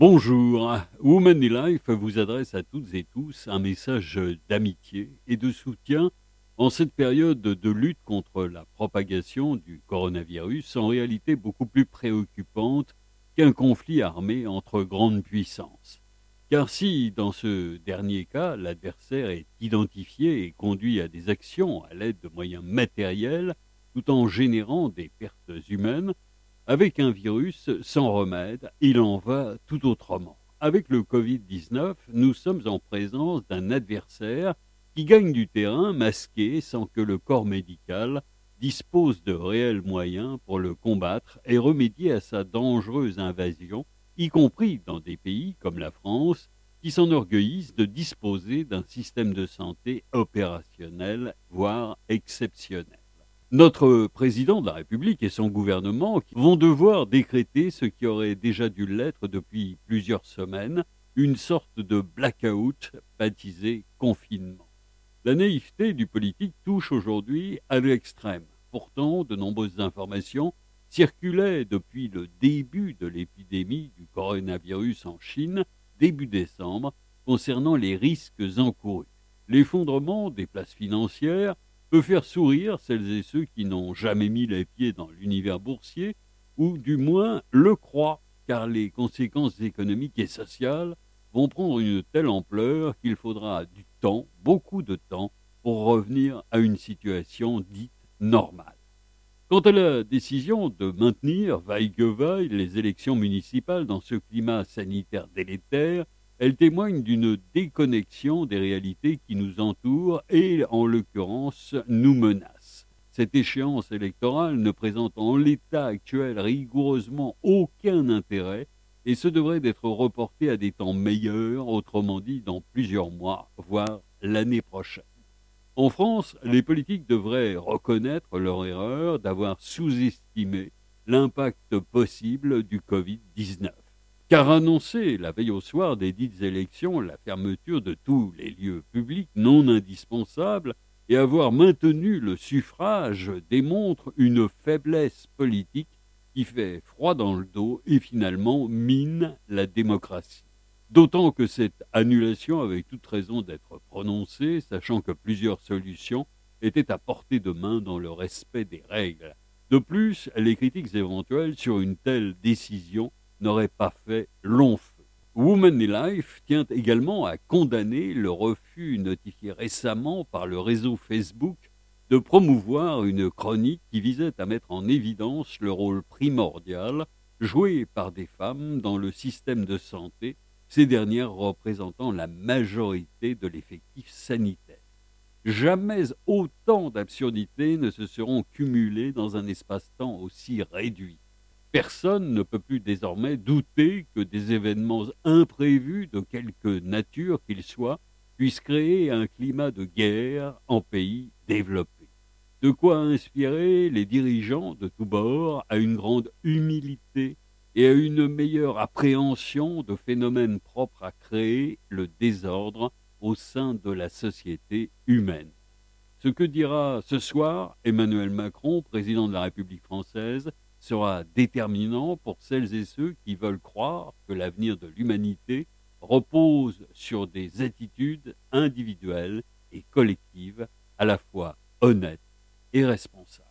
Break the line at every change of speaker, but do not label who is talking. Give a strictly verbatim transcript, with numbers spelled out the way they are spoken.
Bonjour, Womanly Life vous adresse à toutes et tous un message d'amitié et de soutien en cette période de lutte contre la propagation du coronavirus, en réalité beaucoup plus préoccupante qu'un conflit armé entre grandes puissances. Car si, dans ce dernier cas, l'adversaire est identifié et conduit à des actions à l'aide de moyens matériels, tout en générant des pertes humaines, avec un virus sans remède, il en va tout autrement. Avec le covid dix-neuf, nous sommes en présence d'un adversaire qui gagne du terrain masqué sans que le corps médical dispose de réels moyens pour le combattre et remédier à sa dangereuse invasion, y compris dans des pays comme la France, qui s'enorgueillissent de disposer d'un système de santé opérationnel, voire exceptionnel. Notre président de la République et son gouvernement vont devoir décréter ce qui aurait déjà dû l'être depuis plusieurs semaines, une sorte de blackout baptisé confinement. La naïveté du politique touche aujourd'hui à l'extrême. Pourtant, de nombreuses informations circulaient depuis le début de l'épidémie du coronavirus en Chine, début décembre, concernant les risques encourus. L'effondrement des places financières peut faire sourire celles et ceux qui n'ont jamais mis les pieds dans l'univers boursier, ou du moins le croient, car les conséquences économiques et sociales vont prendre une telle ampleur qu'il faudra du temps, beaucoup de temps, pour revenir à une situation dite normale. Quant à la décision de maintenir, vaille que vaille, les élections municipales dans ce climat sanitaire délétère, elle témoigne d'une déconnexion des réalités qui nous entourent et, en l'occurrence, nous menacent. Cette échéance électorale ne présente en l'état actuel rigoureusement aucun intérêt et se devrait d'être reportée à des temps meilleurs, autrement dit dans plusieurs mois, voire l'année prochaine. En France, les politiques devraient reconnaître leur erreur d'avoir sous-estimé l'impact possible du covid dix-neuf. Car annoncer, la veille au soir des dites élections, la fermeture de tous les lieux publics non indispensables et avoir maintenu le suffrage démontre une faiblesse politique qui fait froid dans le dos et finalement mine la démocratie. D'autant que cette annulation avait toute raison d'être prononcée, sachant que plusieurs solutions étaient à portée de main dans le respect des règles. De plus, les critiques éventuelles sur une telle décision n'aurait pas fait long feu. Womanly Life tient également à condamner le refus notifié récemment par le réseau Facebook de promouvoir une chronique qui visait à mettre en évidence le rôle primordial joué par des femmes dans le système de santé, ces dernières représentant la majorité de l'effectif sanitaire. Jamais autant d'absurdités ne se seront cumulées dans un espace-temps aussi réduit. Personne ne peut plus désormais douter que des événements imprévus de quelque nature qu'ils soient puissent créer un climat de guerre en pays développé. De quoi inspirer les dirigeants de tous bords à une grande humilité et à une meilleure appréhension de phénomènes propres à créer le désordre au sein de la société humaine. Ce que dira ce soir Emmanuel Macron, président de la République française, sera déterminant pour celles et ceux qui veulent croire que l'avenir de l'humanité repose sur des attitudes individuelles et collectives à la fois honnêtes et responsables.